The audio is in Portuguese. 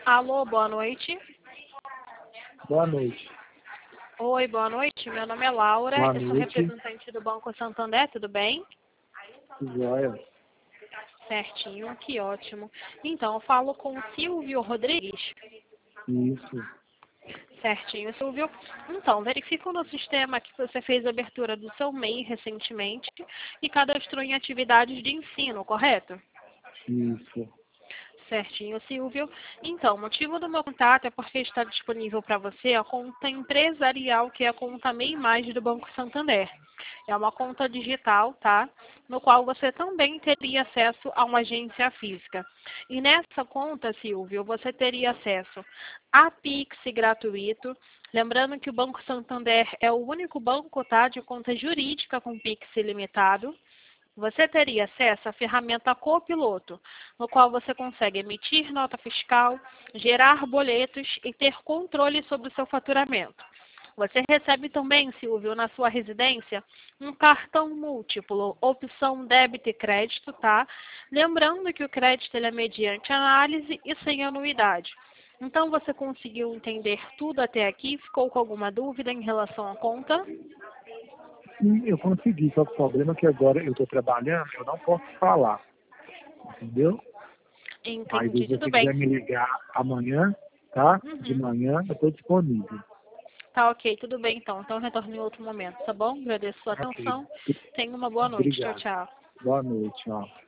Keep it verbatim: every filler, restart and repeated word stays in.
Alô, boa noite. Boa noite. Oi, boa noite. Meu nome é Laura, Boa eu sou noite. representante do Banco Santander, tudo bem? Joia. Certinho, que ótimo. Então, eu falo com o Silvio Rodrigues. Isso. Certinho, Silvio. Então, verifico no sistema que você fez a abertura do seu M E I recentemente e cadastrou em atividades de ensino, correto? Isso. Certinho, Silvio. Então, o motivo do meu contato é porque está disponível para você a conta empresarial, que é a conta M E I Mais do Banco Santander. É uma conta digital, tá? No qual você também teria acesso a uma agência física. E nessa conta, Silvio, você teria acesso a Pix gratuito. Lembrando que o Banco Santander é o único banco, tá, de conta jurídica com Pix ilimitado. Você teria acesso à ferramenta Copiloto, no qual você consegue emitir nota fiscal, gerar boletos e ter controle sobre o seu faturamento. Você recebe também, Silvio, na sua residência, um cartão múltiplo, opção débito e crédito, tá? Lembrando que o crédito ele é mediante análise e sem anuidade. Então, você conseguiu entender tudo até aqui? Ficou com alguma dúvida em relação à conta? Sim, eu consegui, só que o problema é que agora eu estou trabalhando, eu não posso falar. Entendeu? Aí se Entendi, você tudo bem. quiser me ligar amanhã, tá? De Uhum. manhã eu estou disponível. Tá ok, tudo bem então. Então retorno em outro momento, tá bom? Agradeço a sua Ok. atenção. Tenha uma boa noite. Tchau, Obrigado. tchau. Boa noite, ó.